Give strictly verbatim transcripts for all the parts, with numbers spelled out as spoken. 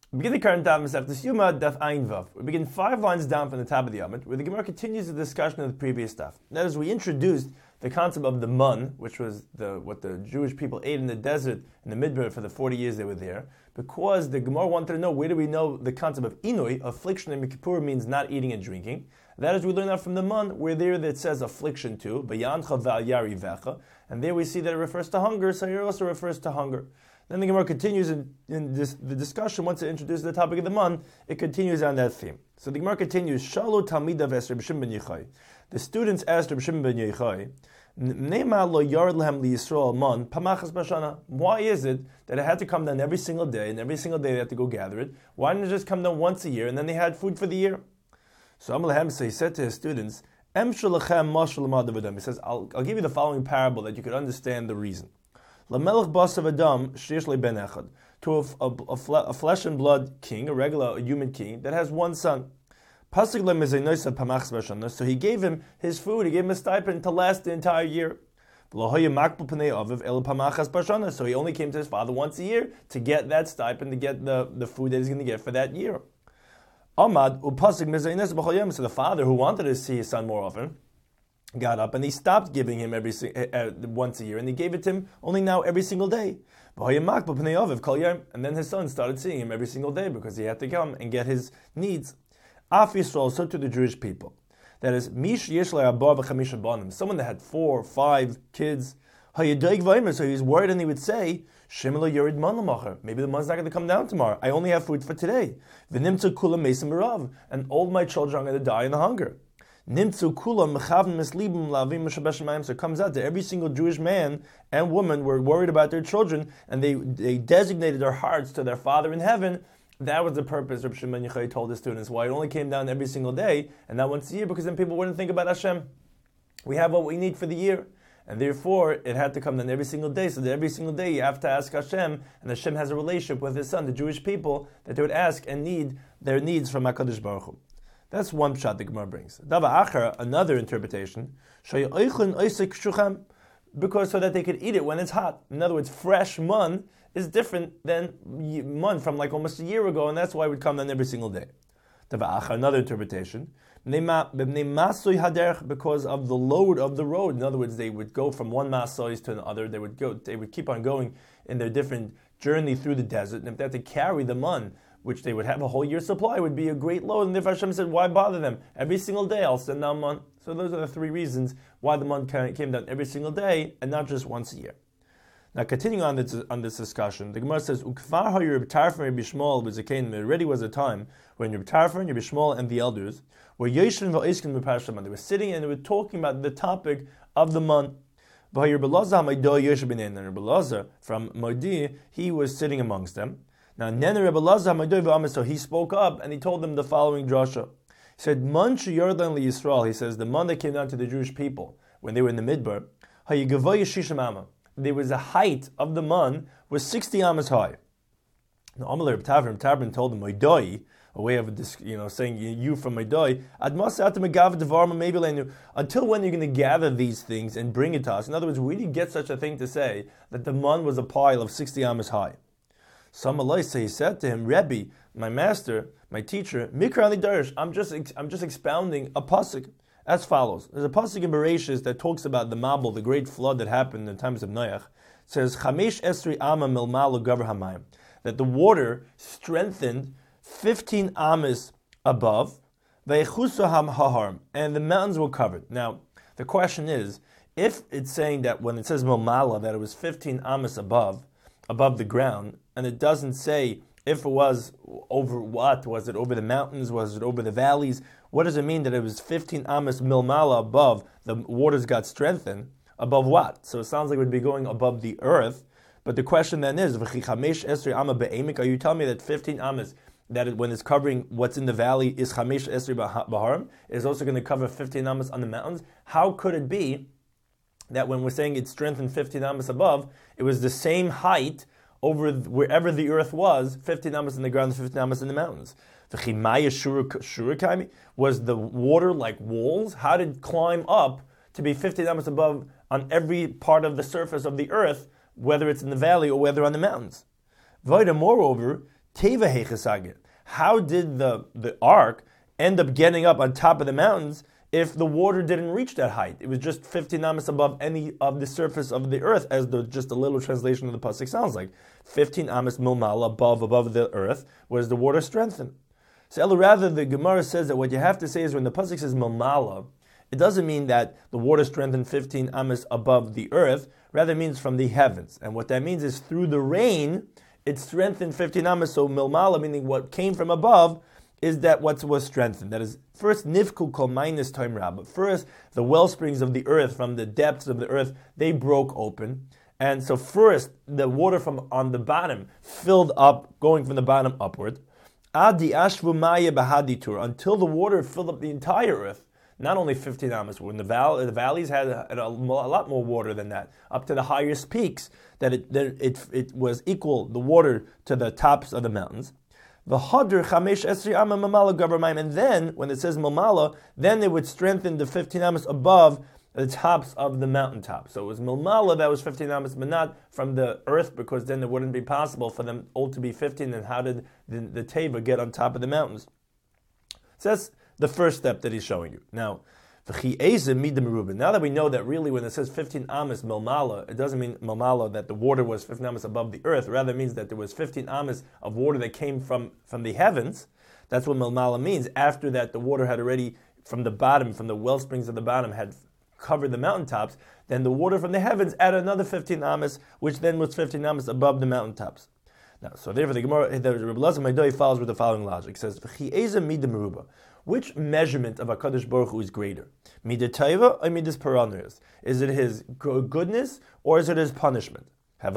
We begin the current Daf Masechtas Yuma, Daf Ayin Vav. We begin five lines down from the top of the Amud, where the Gemara continues the discussion of the previous Daf. That is, we introduced the concept of the mun, which was the what the Jewish people ate in the desert in the Midbar for the forty years they were there, because the Gemara wanted to know, where do we know the concept of inui, affliction in Kippur means not eating and drinking. That is, we learn that from the mun, where there that says affliction too, Bayancha Val Yari Vecha, and there we see that it refers to hunger, so here also refers to hunger. Then the Gemara continues in, in this, the discussion. Once it introduces the topic of the mun, it continues on that theme. So the Gemara continues, Shalu Talmidav es Reb Shimon ben Yochai. The students asked Reb Shimon ben Yochai, Ne'ma lo yard lehem li Yisrael mun pamachas b'shana. Why is it that it had to come down every single day, and every single day they had to go gather it? Why didn't it just come down once a year, and then they had food for the year? So Amalehem, so he said to his students, Em shalachem mashal l'madav. He says, I'll, I'll give you the following parable that you could understand the reason. Lamelech basav adam sheish ben echad, to a, a, a, a flesh and blood king, a regular a human king that has one son. Pasuk lemezenoisa pamachas b'shana. So he gave him his food, he gave him a stipend to last the entire year. So he only came to his father once a year to get that stipend, to get the, the food that he's going to get for that year. Amad upasuk mezeinos b'chol. So the father, who wanted to see his son more often, got up and he stopped giving him every uh, once a year, and he gave it to him only now every single day. And then his son started seeing him every single day because he had to come and get his needs. Af Yisrael, so to the Jewish people. That is, Mish yesh le'arba v'chamisha banim, someone that had four or five kids. So he was worried, and he would say, Shemelo Yerid Man Lamacher. Maybe the mon's not going to come down tomorrow. I only have food for today. V'nimtzu kula mesim b'rav, and all my children are going to die in the hunger. Nimtzu kula mechavim mislibim lavim mishabeshamayim. So it comes out that every single Jewish man and woman were worried about their children, and they, they designated their hearts to their Father in heaven. That was the purpose Reb Shimon ben Yochai told his students, why it only came down every single day and not once a year, because then people wouldn't think about Hashem. We have what we need for the year. And therefore, it had to come down every single day, so that every single day you have to ask Hashem, and Hashem has a relationship with His Son, the Jewish people, that they would ask and need their needs from HaKadosh Baruch Hu. That's one pshat the Gemara brings. Dava Achar, another interpretation, because so that they could eat it when it's hot. In other words, fresh mun is different than mun from like almost a year ago, and that's why it would come down every single day. Dava Achar, another interpretation, because of the load of the road. In other words, they would go from one masois to another. They would go. They would keep on going in their different journey through the desert. And if they had to carry the mun, which they would have a whole year's supply, would be a great load. And therefore Hashem said, why bother them? Every single day I'll send down mun. So those are the three reasons why the mun came down every single day and not just once a year. Now, continuing on this, on this discussion, the Gemara says, "Ukfar ha Reb Tarfon Reb Shmuel was a kain." There already was a time when Reb Tarfon, Reb Shmuel, and the elders were yoshin va'iskin b'parashat man. They were sitting and they were talking about the topic of the mun. And Reb Elazar from Modi, he was sitting amongst them. Now, Reb Elazar, so he spoke up and he told them the following drasha. He said, "Man sheyordan li Yisrael." He says the mun that came down to the Jewish people when they were in the Midbar, hayigavoy shisham amma. There was a height of the mun was sixty amas high. Now, Amalei Reb Tarfon, Tarfon told him, "Moidoi," a way of you know saying you from Moidoi. Until when are you going to gather these things and bring it to us? In other words, where did you get such a thing to say that the mun was a pile of sixty amas high? So Amalei, so he said to him, "Rebbe, my master, my teacher, Mikra Ali Darish, I'm just I'm just expounding a pasuk as follows." There's a pasuk in Bereshis that talks about the Mabul, the great flood that happened in the times of Noach. It says, "Chamesh esri ama milmalu gaver hamayim," that the water strengthened fifteen amas above, ve'echusaham haharm, and the mountains were covered. Now, the question is, if it's saying that when it says milmala that it was fifteen amas above, above the ground, and it doesn't say if it was over what, was it over the mountains, was it over the valleys? What does it mean that it was fifteen amas milmala above, the waters got strengthened? Above what? So it sounds like it would be going above the earth. But the question then is, are you telling me that fifteen amas, that it, when it's covering what's in the valley, is chamesh esri baharim, is also going to cover fifteen amas on the mountains? How could it be that when we're saying it strengthened fifteen amas above, it was the same height over wherever the earth was, fifteen amas in the ground, fifteen amas in the mountains? Was the water like walls? How did it climb up to be fifteen amas above on every part of the surface of the earth, whether it's in the valley or whether on the mountains? Moreover, Teva Heichesage. How did the, the ark end up getting up on top of the mountains if the water didn't reach that height? It was just fifteen amas above any of the surface of the earth, as the, just a little translation of the pasuk sounds like. fifteen amas milmala, above, above the earth, was the water strengthened. So rather, the Gemara says that what you have to say is when the pasuk says milmala, it doesn't mean that the water strengthened fifteen amas above the earth, rather it means from the heavens. And what that means is through the rain, it strengthened fifteen amas, so milmala, meaning what came from above, is that what was strengthened. That is, first, nifku kol minus time rabba. First, the well springs of the earth, from the depths of the earth, they broke open. And so first, the water from on the bottom filled up, going from the bottom upward. Adi ashvu maya bahaditur, until the water filled up the entire earth. Not only fifteen amas, when the, val- the valleys had a, a, a lot more water than that, up to the highest peaks, that it, that it, it was equal, the water, to the tops of the mountains. And then, when it says milmala, then they would strengthen the fifteen amas above the tops of the mountaintop. So it was milmala that was fifteen amas, but not from the earth, because then it wouldn't be possible for them all to be fifteen. And how did the, the teva get on top of the mountains? So that's the first step that he's showing you. Now, now that we know that really when it says fifteen amas milmala, it doesn't mean milmala that the water was fifteen amas above the earth. Rather, it means that there was fifteen amas of water that came from, from the heavens. That's what milmala means. After that, the water had already, from the bottom, from the well springs of the bottom, had covered the mountaintops. Then the water from the heavens added another fifteen amas, which then was fifteen amas above the mountaintops. Now, so therefore, the Gemara, the Rebbe Elazar Maidoi follows with the following logic. It says, which measurement of HaKadosh Baruch Hu is greater? Midah Taiva or Midas Paranos? Is it his goodness or is it his punishment? You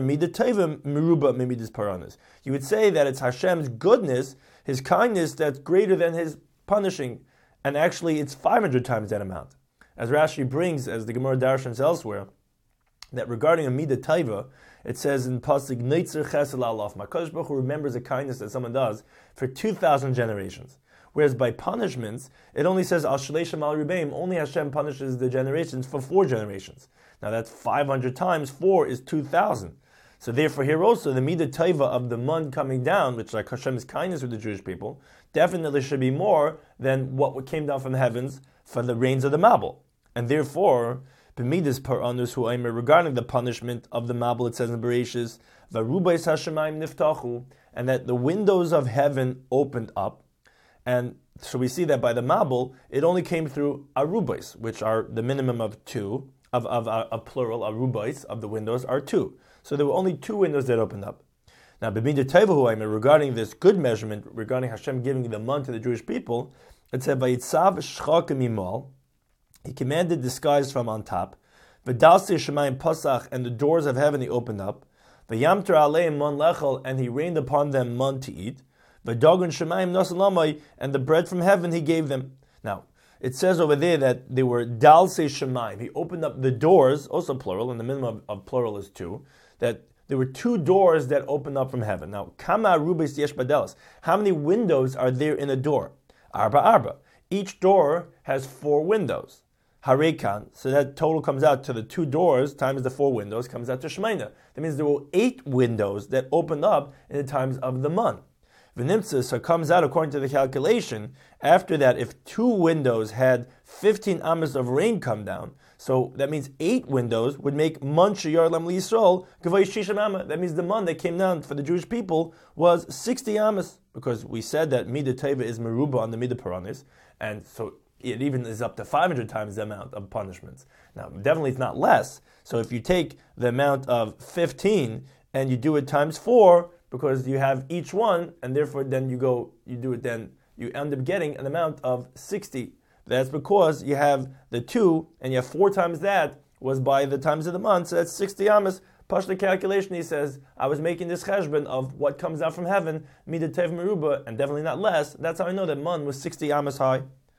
would say that it's Hashem's goodness, his kindness, that's greater than his punishing. And actually, it's five hundred times that amount. As Rashi brings, as the Gemara darshans elsewhere, that regarding a Midah Taiva, it says in Pasuk, Neitzer Chesed La'alaf, HaKadosh Baruch Hu remembers a kindness that someone does for two thousand generations. Whereas by punishments, it only says Al Shleishim Al Ribeim, only Hashem punishes the generations for four generations. Now that's five hundred times, four is two thousand. So therefore here also, the Midah Taiva of the mun coming down, which like Hashem's kindness with the Jewish people, definitely should be more than what came down from the heavens for the rains of the Mabul. And therefore, B'midas Paranus Hu Aimer, regarding the punishment of the Mabul, it says in Bereshis, V'arubais Hashemayim niftachu, and that the windows of heaven opened up. And so we see that by the Mabul, it only came through arubais, which are the minimum of two, of, of, of a plural, arubais, of the windows are two. So there were only two windows that opened up. Now, B'midah Taiva, regarding this good measurement, regarding Hashem giving the mun to the Jewish people, it said, Vayitzav shchakim imol, he commanded the skies from on top, V'dalsi shemayim pasach, and the doors of heaven he opened up, V'yamter aleim mun lechel, and he rained upon them mun to eat, V'dagon shemayim nasalamai, and the bread from heaven he gave them. Now, it says over there that they were dalse shemayim. He opened up the doors, also plural, and the minimum of, of plural is two, that there were two doors that opened up from heaven. Now, kama arubis yesh badelas. How many windows are there in a door? Arba arba. Each door has four windows. Harekan. So that total comes out to the two doors times the four windows comes out to Shemaina. That means there were eight windows that opened up in the times of the mun. V'nimtza, so it comes out according to the calculation, after that, if two windows had fifteen amas of rain come down, so that means eight windows would make mun sheyar lam liyisrael gavay shisham amma. That means the mun that came down for the Jewish people was sixty amas, because we said that Midah Taiva is meruba on the Midah Paranis, and so it even is up to five hundred times the amount of punishments. Now, definitely it's not less, so if you take the amount of fifteen and you do it times four, because you have each one, and therefore then you go, you do it then, you end up getting an amount of sixty. That's because you have the two, and you have four times that, was by the times of the month, so that's sixty amas. Pashta calculation, he says, I was making this cheshbon of what comes out from heaven, Midah Taiva meruba, and definitely not less. That's how I know that mun was sixty amas high.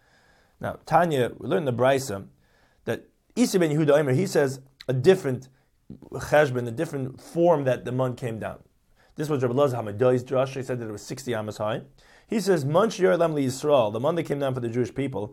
Now, Tanya, we learned in the Brisa, that Isi ben Yehuda Omer, he says a different cheshbon, a different form that the mun came down. This was Rabbi Elazar Hamadoi's drush. He said that it was sixty amas high. He says, Man sheyar lam liyisrael, the month that came down for the Jewish people,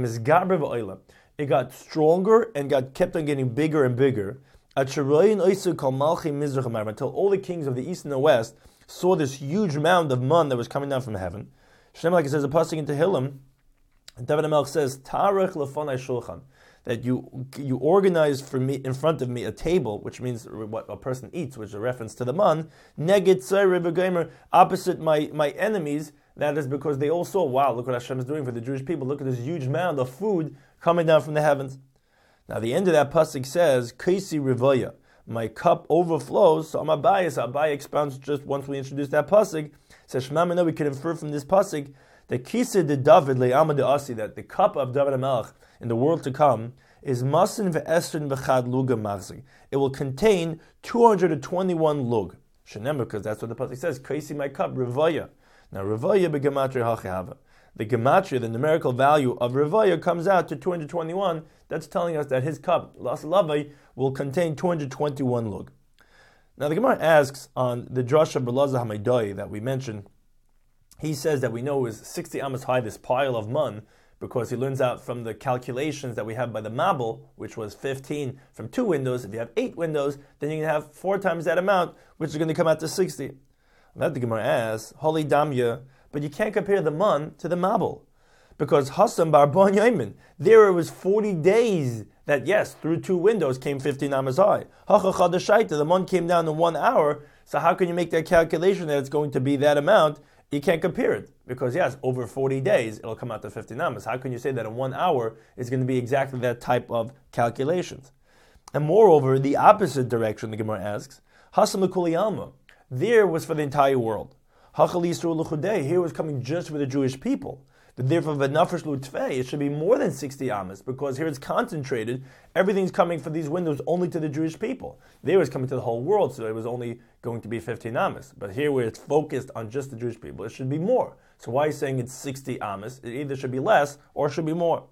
it got stronger and got kept on getting bigger and bigger until all the kings of the east and the west saw this huge mound of man that was coming down from heaven. Shem, like it says, a pasuk in Tehillim, David HaMelech says, Tarech lefonai shulchan, that you you organize for me in front of me a table, which means what a person eats, which is a reference to the man, neged tzayre v'gomer, opposite my, my enemies. That is because they all saw, wow, look what Hashem is doing for the Jewish people. Look at this huge mound of food coming down from the heavens. Now the end of that pasuk says, Kaisi rivoya, my cup overflows. So Abayis, Abai expounds just once we introduce that pasuk, says Shema Mena, we can infer from this pasuk that Kisa de David le'amad asi, that the cup of David HaMelech in the world to come is masin ve'esrin v'chad luga machzik. It will contain two hundred twenty-one lug. Shenem, because that's what the pasuk says. Kaisi my cup rivoya. Now rivoya begematria hachehava. The gematria, the numerical value of rivoya, comes out to two hundred twenty-one. That's telling us that his cup, Las Lavai, will contain two hundred twenty-one lug. Now the Gemara asks on the Drasha Berlaza Hamaydoi that we mentioned, he says that we know is sixty amos high, this pile of mun, because he learns out from the calculations that we have by the Mabul, which was fifteen from two windows. If you have eight windows, then you can have four times that amount, which is going to come out to sixty. That the Gemara asks, Holy Damya, but you can't compare the mun to the Mabul. Because Hassam Bar Bon Yaimin, there it was forty days that, yes, through two windows came fifteen amos high. Hachachadashaita, the mun came down in one hour, so how can you make that calculation that it's going to be that amount? You can't compare it, because yes, over forty days, it'll come out to fifteen amos. How can you say that in one hour is going to be exactly that type of calculations? And moreover, the opposite direction, the Gemara asks, Hassam L'Kuli Alma, there was for the entire world. Hachal Yisrael L'Chudei, here was coming just for the Jewish people. Therefore, v'nafresh l'utfei, it should be more than sixty amos, because here it's concentrated. Everything's coming for these windows only to the Jewish people. There it's coming to the whole world, so it was only going to be fifteen amos. But here, where it's focused on just the Jewish people, it should be more. So why are you saying it's sixty amos? It either should be less or it should be more.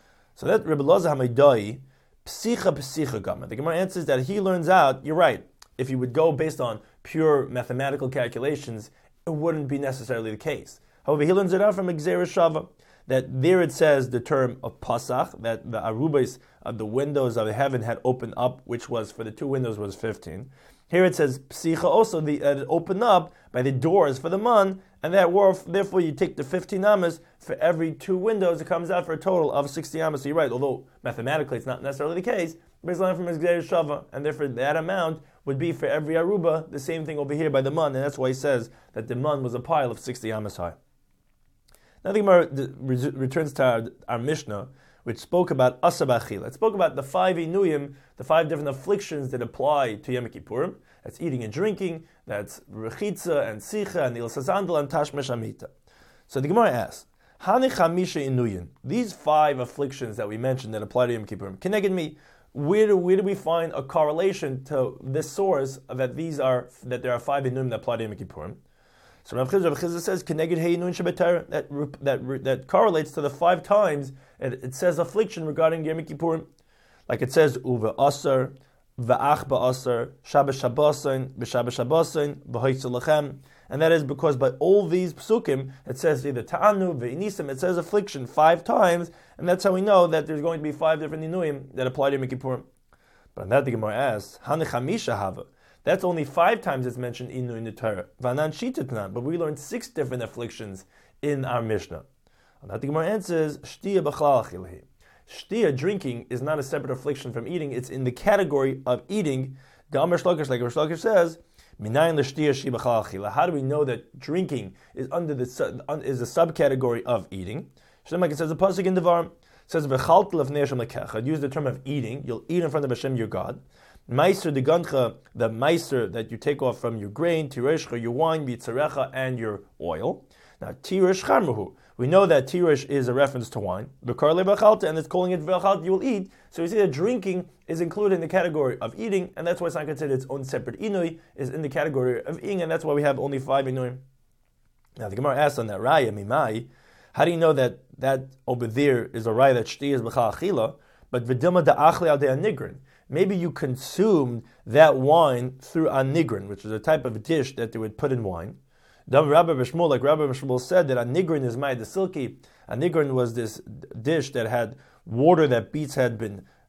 So that Rebbe Loza Hamaydai, psicha psicha gama. The Gemara answers that he learns out, you're right, if you would go based on pure mathematical calculations, it wouldn't be necessarily the case. However, he learns it out from Gzeira Shava, that there it says the term of Pasach, that the arubas of the windows of heaven had opened up, which was, for the two windows, was fifteen. Here it says Psicha also, the, uh, it opened up by the doors for the man, and that were, therefore you take the fifteen amos, for every two windows, it comes out for a total of sixty amos. So you're right, although mathematically it's not necessarily the case, but it's learned from Gzeira Shava, and therefore that amount would be for every aruba, the same thing over here by the man, and that's why he says that the man was a pile of sixty amos high. Now the Gemara returns to our, our Mishnah, which spoke about Asab Achila. It spoke about the five Inuyim, the five different afflictions that apply to Yom Kippurim. That's eating and drinking, that's Rechitza and Sicha and Il Sazandal and Tashmesh Amita. So the Gemara asks, Hani Chamisha Inuyim, these five afflictions that we mentioned that apply to Yom Kippurim, connected me, where do, where do we find a correlation to this source that these are that there are five Inuyim that apply to Yom Kippurim? So Rav Chizah, Rav Chizah says, "Keneged Heinun Shabbatar," that that that correlates to the five times it, it says affliction regarding Yom Kippurim, like it says Uva Asar, Va'ach Ba'asar, Shabbos Shabbosin, B'Shabbos Shabbosin, B'Hoitzel Lechem, and that is because by all these psukim it says either Ta'anu, Ve'inisim, it says affliction five times, and that's how we know that there's going to be five different Inuyim that apply to Yom Kippurim. But on that the Gemara asks, Hanechamisha Hava. That's only five times it's mentioned Inu in the Torah. Vanan Shitatnan, but we learned six different afflictions in our Mishnah. And that the Gemara answers, Shtiya b'chlal achilhi. Shtiya, drinking, is not a separate affliction from eating. It's in the category of eating. Gamar Shlokish, like Rosh Lakish says, Minayin l'shtiya shi b'chlal achila. How do we know that drinking is under the is a subcategory of eating? Shem, like it says, a pasuk in Devarim says, V'chaltel lefnei Hashem lekecha. Use the term of eating. You'll eat in front of Hashem, your God. Meiser de gancha, the meiser that you take off from your grain, tireshcha, your wine, bitzarecha, and your oil. Now, tiresh charmuhu. We know that tiresh is a reference to wine. B'karle b'chalta, and it's calling it v'chalta, you will eat. So we see that drinking is included in the category of eating, and that's why it's not considered its own separate inui, is in the category of eating, and that's why we have only five inui. Now, the Gemara asks on that raya, mimai, how do you know that that over there is a raya that shti is b'chal achila, but v'dilma da'achli al de'anigrin? Maybe you consumed that wine through a nigrin, which is a type of dish that they would put in wine. Rabbi Bishmul, like Rabbi Bishmul said, that a nigrin is made the silky. A nigrin was this dish that had water that beets had been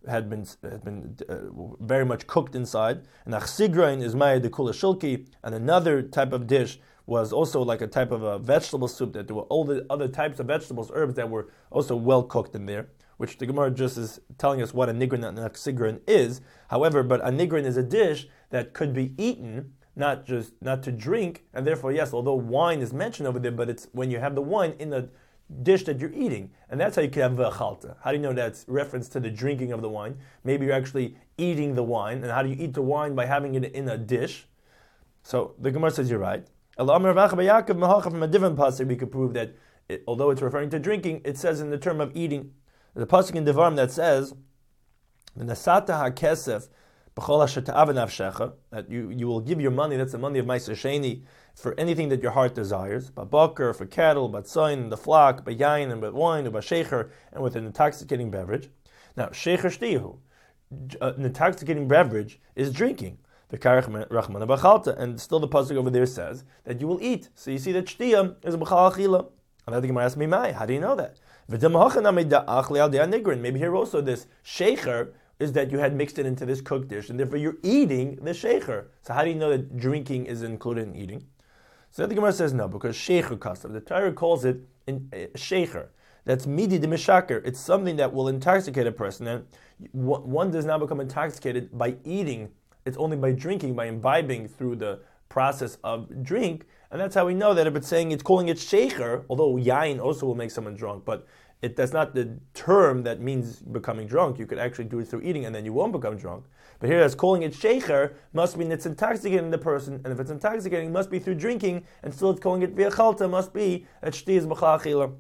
had been had been uh, very much cooked inside. And achsigrain is maya de kula shilki, and another type of dish was also like a type of a vegetable soup that there were all the other types of vegetables, herbs that were also well cooked in there, which the Gemara just is telling us what a nigrin and a achsigran is. However, but a nigrin is a dish that could be eaten, not just not to drink, and therefore, yes, although wine is mentioned over there, but it's when you have the wine in the dish that you're eating, and that's how you can have v'achalta. How do you know that's reference to the drinking of the wine? Maybe you're actually eating the wine, and how do you eat the wine? By having it in a dish. So the Gemara says you're right. From a different pasuk, we could prove that it, although it's referring to drinking, it says in the term of eating. There's a pasuk in Devarim that says, "V'nasata hakesef b'chol asher ta'av nafshecha," that you, you will give your money. That's the money of Ma'aser Sheni for anything that your heart desires. Ba'bakar, for cattle, ba'tzayin, and the flock, ba'yayin, and ba'wine, and ba'shecher, and with an intoxicating beverage. Now, shecher shtihu, an intoxicating beverage is drinking. The karach rachmana b'chalta, and still the pasuk over there says that you will eat. So you see that shtiyah is a b'chal achila. And then the Gemara asks me, "Mai, how do you know that?" Maybe here also this shecher is that you had mixed it into this cooked dish, and therefore you're eating the shecher. So how do you know that drinking is included in eating? So the Gemara says no, because shecher custom. The Torah calls it in, uh, shecher. That's midi de mishaker. It's something that will intoxicate a person, and one does not become intoxicated by eating. It's only by drinking, by imbibing through the process of drink, and that's how we know that if it's saying it's calling it shecher, although yain also will make someone drunk, but it that's not the term that means becoming drunk. You could actually do it through eating, and then you won't become drunk. But here, it's calling it shecher must mean it's intoxicating the person, and if it's intoxicating, it must be through drinking, and still it's calling it v'achalta must be that shti is b'chal achila.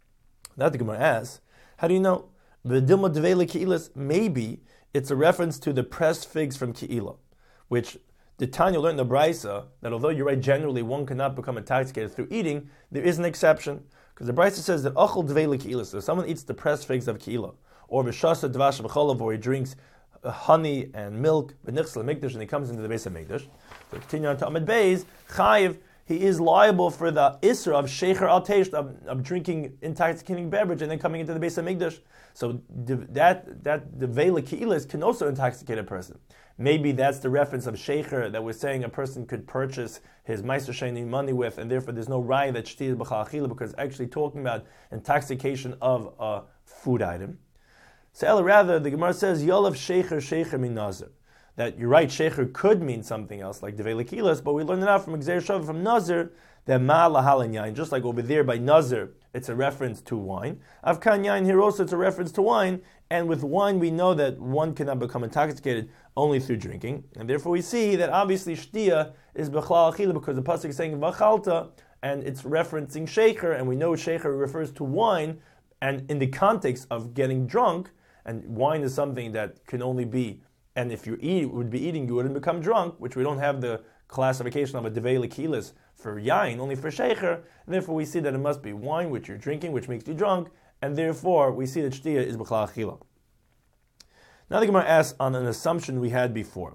Now the Gemara asks, how do you know? V'dilma devela keilas, maybe it's a reference to the pressed figs from Ke'ilah, which the Tanya learned in the Brisa that although you're right, generally one cannot become intoxicated through eating, there is an exception. Because the Brisa says that Achol Dvei Ke'ilah, so if someone eats the pressed figs of Ke'ilah, or V'shasa Dvash V'cholav, or he drinks honey and milk, V'nichsel Mikdash, and he comes into the base of Mikdash, so continue on to Amid Beis, Chayiv, he is liable for the Isra of Shecher al Teish, of, of drinking intoxicating beverage and then coming into the base of Mikdash. So that that the Vela Ke'ilas can also intoxicate a person. Maybe that's the reference of Shecher that we're saying a person could purchase his Ma'aser Sheni money with, and therefore there's no raya that Shti is b'chal achila, because it's actually talking about intoxication of a food item. So Ella, rather, the Gemara says, Yolav Shecher Shecher min Nazir. That you're right, Shecher could mean something else, like Devei Lekilas, but we learned it out from Gzeir Shav, from Nazir, that Ma Lahal and Yain, just like over there by Nazir, it's a reference to wine. Avkan Yain, here also it's a reference to wine, and with wine we know that one cannot become intoxicated only through drinking, and therefore we see that obviously Shtia is B'chlal Achila, because the Pasuk is saying V'chalta, and it's referencing Shecher, and we know Shecher refers to wine, and in the context of getting drunk, and wine is something that can only be, and if you eat would be eating, you wouldn't become drunk, which we don't have the classification of a devei lekilas for yain, only for shecher, and therefore we see that it must be wine which you're drinking, which makes you drunk, and therefore we see that shtia is b'chlal achila. Now the Gemara asks on an assumption we had before.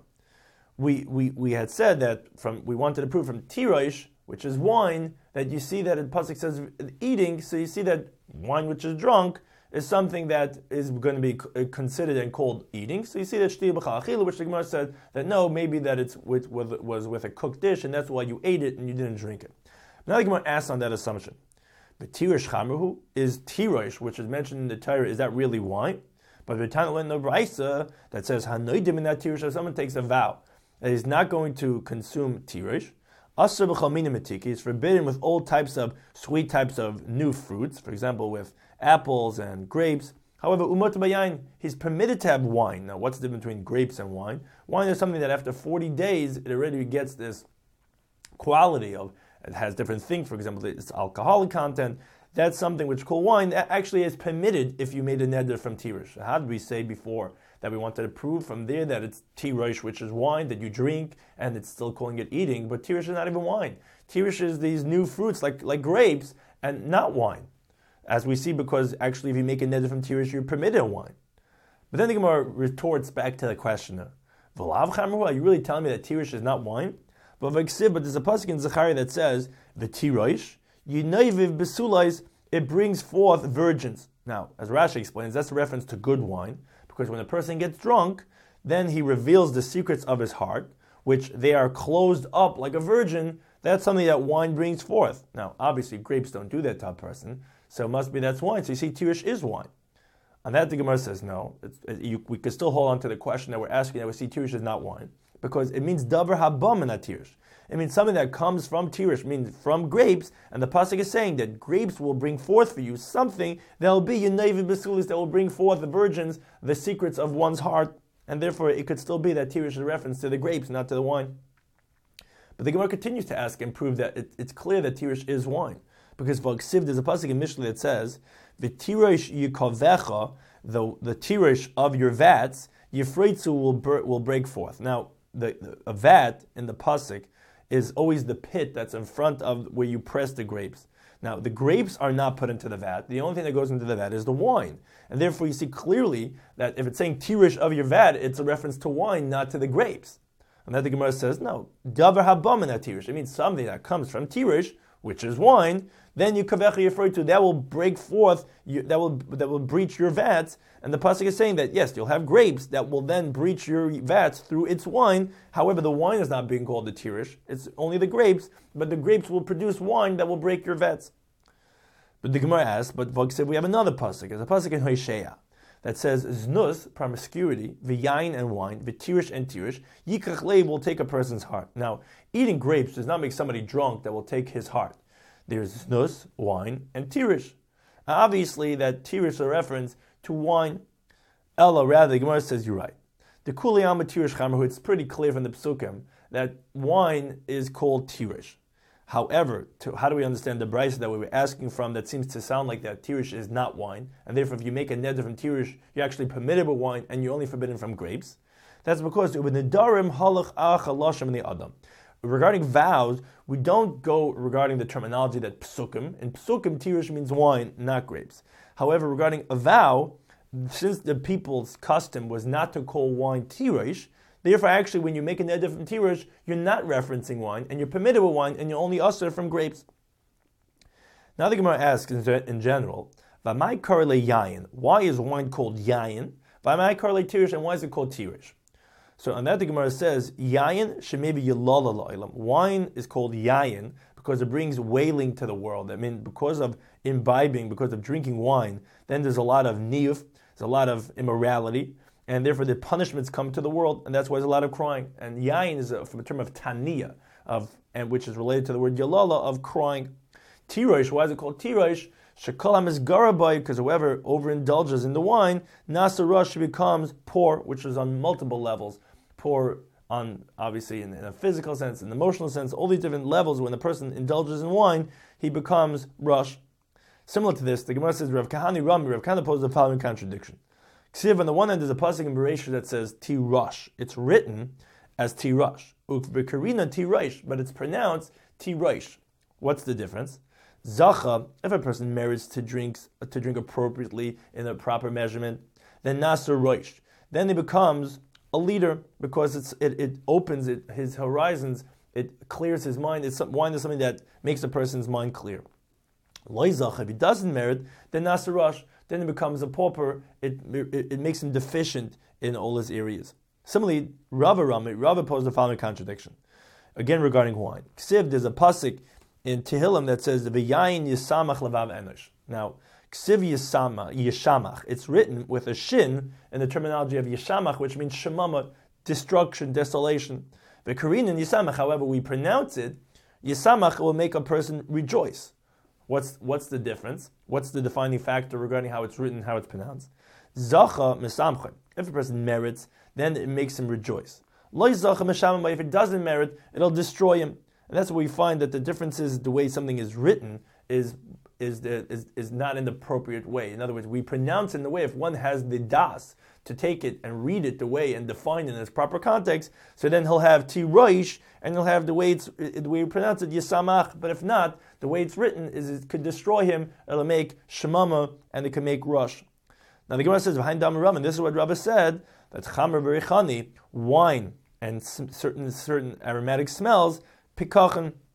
We we we had said that from we wanted to prove from tirosh, which is wine, that you see that in pasuk says eating, so you see that wine which is drunk is something that is going to be considered and called eating. So you see that shtiya b'chal achila, which the Gemara said that no, maybe that it's with, with was with a cooked dish, and that's why you ate it and you didn't drink it. Now the Gemara asks on that assumption. But tirosh chamruhu is tirosh, which is mentioned in the Torah. Is that really wine? But the Tana in the Brisa that says hanoidim in that tirosh, if someone takes a vow that he's not going to consume tirosh, asur b'chal minim matiki, is forbidden with all types of sweet types of new fruits. For example, with apples and grapes. However, umot bayain, he's permitted to have wine. Now, what's the difference between grapes and wine? Wine is something that after forty days, it already gets this quality of, it has different things. For example, it's alcoholic content. That's something which called wine that actually is permitted if you made a neder from tirosh. How did we say before that we wanted to prove from there that it's tirosh, which is wine that you drink, and it's still calling it eating, but tirosh is not even wine. Tirosh is these new fruits like, like grapes and not wine. As we see, because actually if you make a neder from tirosh, you're permitted wine. But then the Gemara retorts back to the questioner. V'lav chamru, are you really telling me that tirosh is not wine? But there's a pasuk in Zechariah that says, v'tirosh, yinayviv besulais, it brings forth virgins. Now, as Rashi explains, that's a reference to good wine, Because when a person gets drunk, then he reveals the secrets of his heart, which they are closed up like a virgin. That's something that wine brings forth. Now, obviously, grapes don't do that to a person, so it must be that's wine. So you see, Tirish is wine. On that, the Gemara says, no, it's, it, you, we can still hold on to the question that we're asking, that we see Tirish is not wine, because it means davar habam and not Tirish. It means something that comes from Tirish, means from grapes, and the pasuk is saying that grapes will bring forth for you something that will be Yenavi Basulis, that will bring forth the virgins, the secrets of one's heart, and therefore it could still be that Tirish is a reference to the grapes, not to the wine. But the Gemara continues to ask and prove that it, it's clear that Tirish is wine. Because V'Ksiv, there's a pasuk in Mishlei that says, "V'Tirish yikavecha," the the Tirish of your vats, Yifreitzu will ber, will break forth. Now, the, the a vat in the pasuk is always the pit that's in front of where you press the grapes. Now, the grapes are not put into the vat. The only thing that goes into the vat is the wine. And therefore, you see clearly that if it's saying Tirish of your vat, it's a reference to wine, not to the grapes. And that the Gemara says, no, davar habam in that Tirish. It means something that comes from Tirish, which is wine. Then you kavecha refer to that will break forth, you, that will that will breach your vats. And the pasuk is saying that yes, you'll have grapes that will then breach your vats through its wine. However, the wine is not being called the Tirish; it's only the grapes. But the grapes will produce wine that will break your vats. But the Gemara asks, but Vog said we have another pasuk. There's a pasuk in Hosea that says znus, promiscuity, v'yayin and wine, v'tirish and tirish, yikach leiv will take a person's heart. Now, eating grapes does not make somebody drunk that will take his heart. There's znus, wine, and tirish. Obviously, that tirish is a reference to wine. Ella, rather, the Gemara says you're right. The kuliyam tirish chamahu, it's pretty clear from the psukim that wine is called tirish. However, to, how do we understand the brisa that we were asking from that seems to sound like that tirish is not wine, and therefore if you make a neder from tirish, you're actually permitted with wine, and you're only forbidden from grapes? That's because with nedarim halach ach halashim in the adam. Regarding vows, we don't go regarding the terminology that psukim. In psukim, tirish means wine, not grapes. However, regarding a vow, since the people's custom was not to call wine tirish, therefore, actually, when you make a neder from tirish, you're not referencing wine, and you're permitted with wine, and you're only usher from grapes. Now the Gemara asks in general, "V'may karle yayin?" Why is wine called yayin? "V'may karle tirish?" And why is it called tirish? So on that the Gemara says, "Yayin shemebi yilala la'ilam." Wine is called yayin because it brings wailing to the world. I mean, because of imbibing, because of drinking wine, then there's a lot of niyuf, there's a lot of immorality. And therefore the punishments come to the world, and that's why there's a lot of crying. And yayin is a, from a term of taniya, of and which is related to the word yalala, of crying. Tirish, why is it called tirish? Shekalam is garabai, because whoever overindulges in the wine, nasarash becomes poor, which is on multiple levels. Poor on, obviously, in, in a physical sense, in an emotional sense, all these different levels. When a person indulges in wine, he becomes rush. Similar to this, the Gemara says, Rav Kahani Rami, Rav Kahana poses the following contradiction. Ksiv, on the one hand, there's a pasuk in Bereshit that says Tirush. It's written as Tirush. Ukv'karina Tirush, but it's pronounced Tirush. What's the difference? Zacha, if a person merits to drink to drink appropriately in a proper measurement, then Nasser Roish. Then he becomes a leader because it's it, it opens it, his horizons, it clears his mind. It's wine is something that makes a person's mind clear. Loi Zacha, if he doesn't merit, then Nasser Rosh. Then he becomes a pauper, it, it it makes him deficient in all his areas. Similarly, Rava Rami, Rava posed the following contradiction. Again, regarding wine. Ksiv, there's a pasuk in Tehillim that says, V'yayin yisamach levav enosh. Now, Ksiv yisama, yishamach, it's written with a shin in the terminology of yishamach, which means shemama, destruction, desolation. V'karin and yisamach, however we pronounce it, yisamach will make a person rejoice. What's what's the difference? What's the defining factor regarding how it's written, how it's pronounced? Zacha misamcha. If a person merits, then it makes him rejoice. Lo zacha mishamah. If it doesn't merit, it'll destroy him. And that's what we find that the difference is the way something is written is is the, is is not in the appropriate way. In other words, we pronounce it in the way if one has the das to take it and read it the way and define it in its proper context. So then he'll have tiroish and he'll have the way it's the way we pronounce it yisamach. But if not, the way it's written is it could destroy him. It'll make shemama and it can make rush. Now the Gemara says behind Dam Ram, and this is what Rabbi said that chamer berichani, wine and certain certain aromatic smells, pikachan,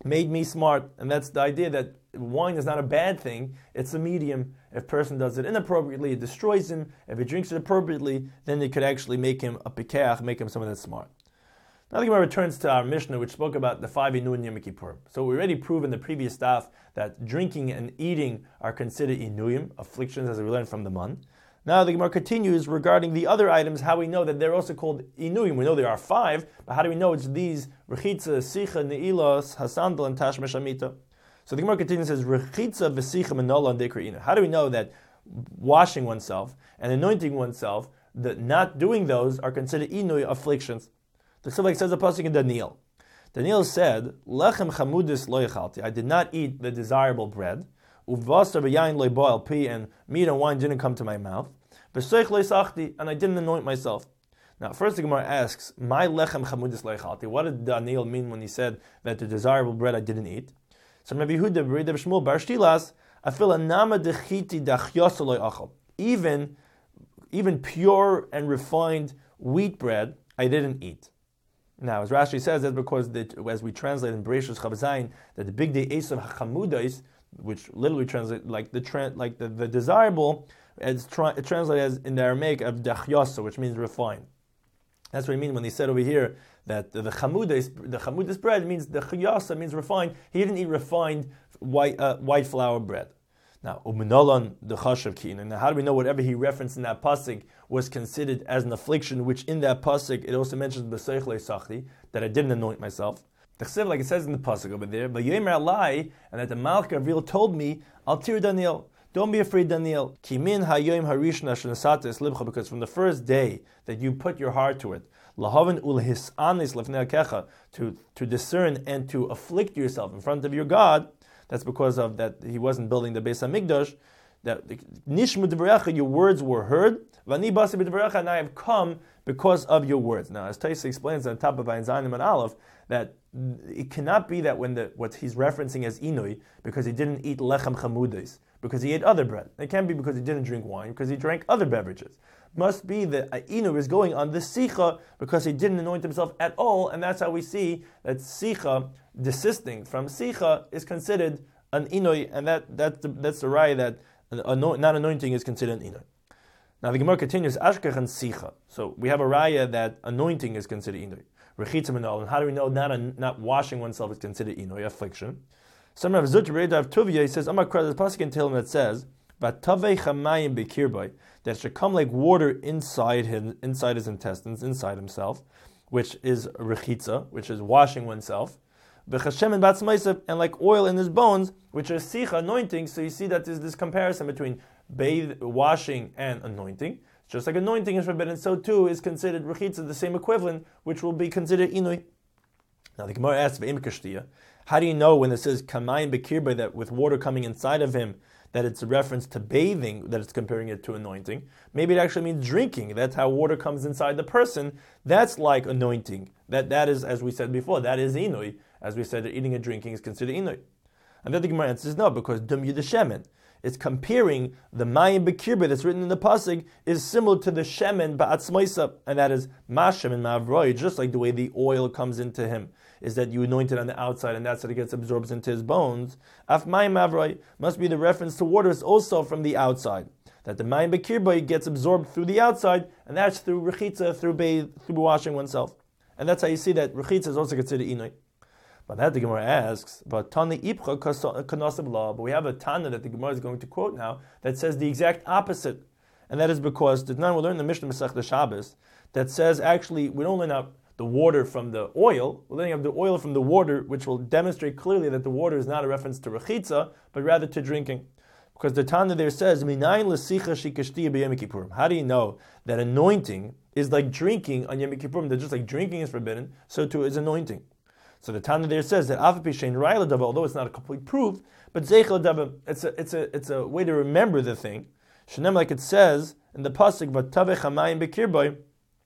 made me smart. And that's the idea that wine is not a bad thing, it's a medium. If a person does it inappropriately, it destroys him. If he drinks it appropriately, then it could actually make him a pikeach, make him someone that's smart. Now the Gemara returns to our Mishnah, which spoke about the five Inui in Yom Kippur. So we already proved in the previous daf that drinking and eating are considered Inuyim, afflictions, as we learned from the man. Now the Gemara continues regarding the other items, how we know that they're also called Inuyim. We know there are five, but how do we know it's these? Rechitza, Sicha, Ne'ilas, Hasandal, and Tashmish Amita. So the Gemara continues and says, Rechitza, Vesicha, Manola, and Dekra. How do we know that washing oneself and anointing oneself, that not doing those are considered Inuy, afflictions? The Sivlik says a pasuk in Daniel. Daniel said, Lechem chamudis lo yechalti. I did not eat the desirable bread. Uvasar v'yain lo boil pi, and meat and wine didn't come to my mouth. V'soich lo yisachti, and I didn't anoint myself. Now, first the Gemara asks, my lechem chamudis lo yechalti. What did Daniel mean when he said that the desirable bread I didn't eat? So Rabbi Yehuda b'Rei Rav Shmuel bar Shtilas, afil anama dechiti dachyosa lo yachal. Even, even pure and refined wheat bread I didn't eat. Now, as Rashi says, that's because, the, as we translate in Bereshus Chav Zayin, that the big day Esav HaChamudais, which literally translates like the like the, the desirable, it's tra- it translated as in the Aramaic of Dachyasa, which means refined. That's what he means when he said over here that the, the Chamudais, the Chamudais bread means the Chyasa means refined. He didn't eat refined white uh, white flour bread. Now, Umenolon the Chashav Kinan. Now, how do we know whatever he referenced in that pasuk was considered as an affliction, which in that pasuk it also mentions B'seich lo yisachti, that I didn't anoint myself. The Chsiv, like it says in the pasuk over there, but Yomer Alai, and that the Malach Gavril told me, Al tir Daniel, don't be afraid, Daniel. Kimin hayoim harishna shenasates libcha, because from the first day that you put your heart to it, lahaven ulhisanis lefnei kecha, to to discern and to afflict yourself in front of your God. That's because of that he wasn't building the Beis Hamikdash. That nishmu d'varecha, your words were heard. Vani basi b'dvarecha, and I have come because of your words. Now, as Taisa explains on top of Ayin Zayin and Aleph, that it cannot be that when the what he's referencing as inui, because he didn't eat lechem chamudis, because he ate other bread. It can't be because he didn't drink wine, because he drank other beverages. Must be that inu is going on the sicha because he didn't anoint himself at all, and that's how we see that sicha, desisting from sicha, is considered an inui, and that that's the, that's the raya that anoint, not anointing is considered an inui. Now the Gemara continues, ashkach and sicha. So we have a raya that anointing is considered inui. Rechitza menol, and how do we know not a, not washing oneself is considered inui, affliction? Some of Zut Redav Tuvia, he says, Amakra, there's a pasuk in Tehillim that says, Vatavei chamayim bekirbai, that should come like water inside him, inside his intestines, inside himself, which is rechitza, which is washing oneself. V'chashem and batzmaisav, and like oil in his bones, which is sicha, anointing. So you see that there's this comparison between bathe, washing and anointing. Just like anointing is forbidden, so too is considered rechitza, the same equivalent, which will be considered inui. Now the Gemara asks, Ve'im kashtiya, how do you know when it says kamayim bekirba, that with water coming inside of him, that it's a reference to bathing, that it's comparing it to anointing? Maybe it actually means drinking. That's how water comes inside the person. That's like anointing. That that is, as we said before, that is inui. As we said, that eating and drinking is considered inui. And then the Gemara answers no, because dum yudashemen. It's comparing the mayim bekirba that's written in the pasuk is similar to the shemen ba'atzmaisa, and that is mashem and mavroi, just like the way the oil comes into him, is that you anoint it on the outside, and that's how it gets absorbed into his bones. Af mayim mavroi must be the reference to water is also from the outside, that the mayim bekirba gets absorbed through the outside, and that's through rechitza, through bathe, through washing oneself, and that's how you see that rechitza is also considered inui. But that the Gemara asks, but Tani Ipcha Kanasab Law, but we have a Tana that the Gemara is going to quote now that says the exact opposite. And that is because the Tana will learn the Mishnah Masechta Shabbos that says actually we don't learn out the water from the oil, we're learning out the oil from the water, which will demonstrate clearly that the water is not a reference to rechitza, but rather to drinking. Because the Tana there says, Minayin l'sicha shikashtiya b'Yom Kippurim. How do you know that anointing is like drinking on Yom Kippurim? That just like drinking is forbidden, so too is anointing. So the Tana there says that although it's not a complete proof, but it's a it's a it's a way to remember the thing. Shenem, like it says in the pasuk, "Vatavech hamayim bekirbai,"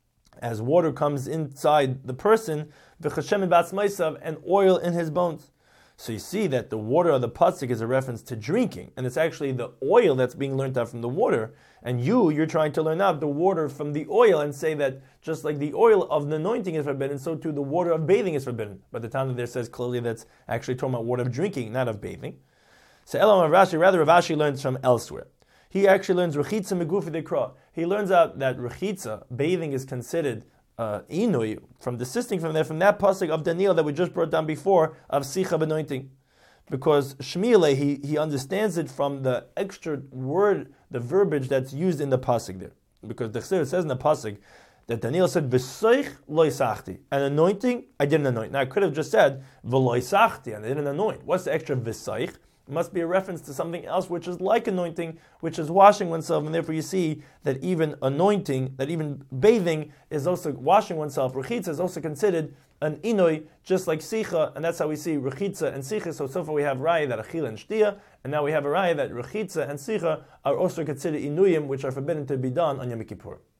as water comes inside the person, v'chashem batzmaisav, and oil in his bones. So you see that the water of the pasuk is a reference to drinking, and it's actually the oil that's being learned out from the water. And you, you're trying to learn out the water from the oil and say that just like the oil of the anointing is forbidden, so too the water of bathing is forbidden. But the Tana there says clearly that's actually talking about water of drinking, not of bathing. So Elam Rav Ashi, rather Rav Ashi learns from elsewhere. He actually learns rechitza megufi dekra. He learns out that rechitza, bathing, is considered uh, inui, from desisting from there, from that pasuk of Daniel that we just brought down before, of sicha anointing. Because Shmiele, he, he understands it from the extra word, the verbiage that's used in the pasuk there. Because the Chassidus says in the pasuk that Daniel said, V'soich loisachti, an anointing, I didn't anoint. Now I could have just said, V'loisachti, and I didn't anoint. What's the extra v'soich? It must be a reference to something else which is like anointing, which is washing oneself, and therefore you see that even anointing, that even bathing is also washing oneself. Rechitza is also considered an inoi, just like sicha, and that's how we see rechitza and sicha. So so far we have raya that achila and shtia, and now we have a raya that rechitza and sicha are also considered inuyim, which are forbidden to be done on Yom Kippur.